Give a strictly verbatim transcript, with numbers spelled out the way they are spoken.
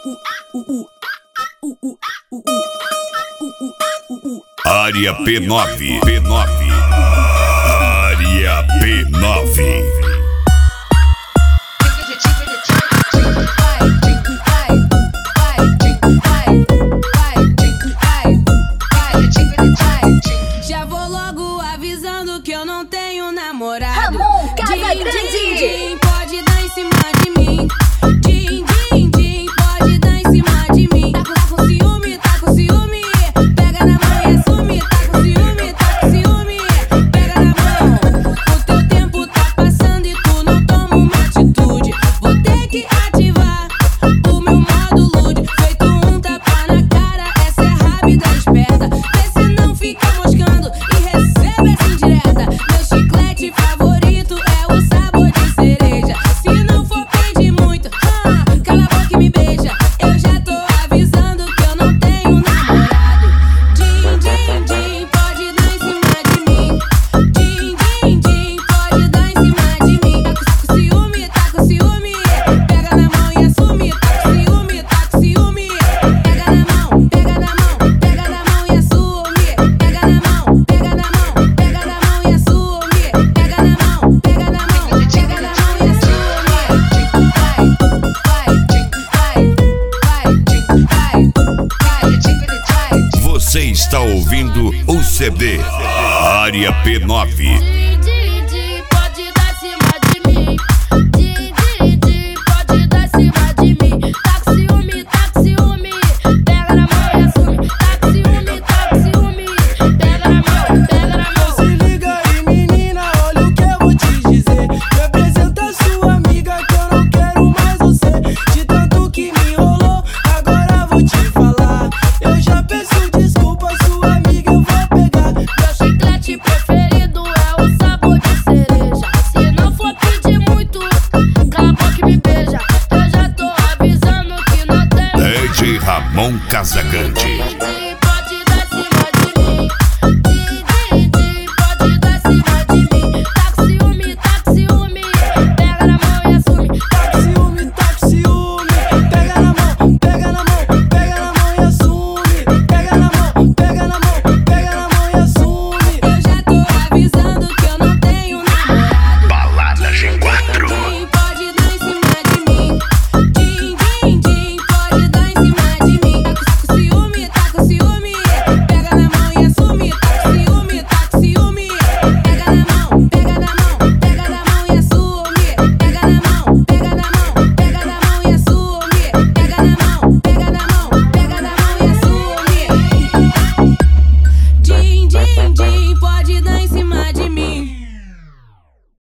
Área P nove, P nove, Área P nove. Já vou logo avisando que eu não tenho namorado. Ramon Casa Din, Grande. din, din, pode dar em cima de mim. Din, din, din, pode dar em cima de mim. Tá com, tá com ciúme, tá com ciúme. Pega na mão e assume. Tá com ciúme, tá com ciúme. Pega na mão. O teu tempo tá passando e tu não toma uma atitude. Vou ter que ativar o meu modo lude. Feito um tapa na cara, essa é rápida e esperta. Vê se não fica moscando e recebe essa indireta. Meu chiclete favorito é o sabor de cereja. Se não for pedir muito, ah, cala a boca e me beija. Eu já tô avisando que eu não tenho namorado. Din, din, din, pode dar em cima de mim. Din, din, din, pode dar em cima de mim. Tá com ciúme, tá com ciúme. Pega na mão e assume. Tá com ciúme, tá com ciúme. Pega na mão, pega na mão, pega na mão e assume. Pega na mão, pega na mão, pega na mão e assume. Pega na mão, pega na mão, pega na mão e assume. Você está ouvindo o C D Área P nove. Din, din, din, pode dar em cima de mim. Din, din, din, pode dar em cima de mim. Tá com ciúme, tá com ciúme. Pega na mão e assume. Tá com ciúme, tá com ciúme. Pega na mão, pega na mão. Se liga aí, menina, olha o que eu vou te dizer. Me apresenta sua amiga que eu não quero mais você. De tanto que me enrolou, agora vou te falar. Eu já peço desculpa, sua amiga eu vou pegar. Meu chiclete preferido é o sabor de cereja. Se não for pedir muito, cala a boca e me beija. Eu já tô avisando que não tem. D J Ramon Casagrande.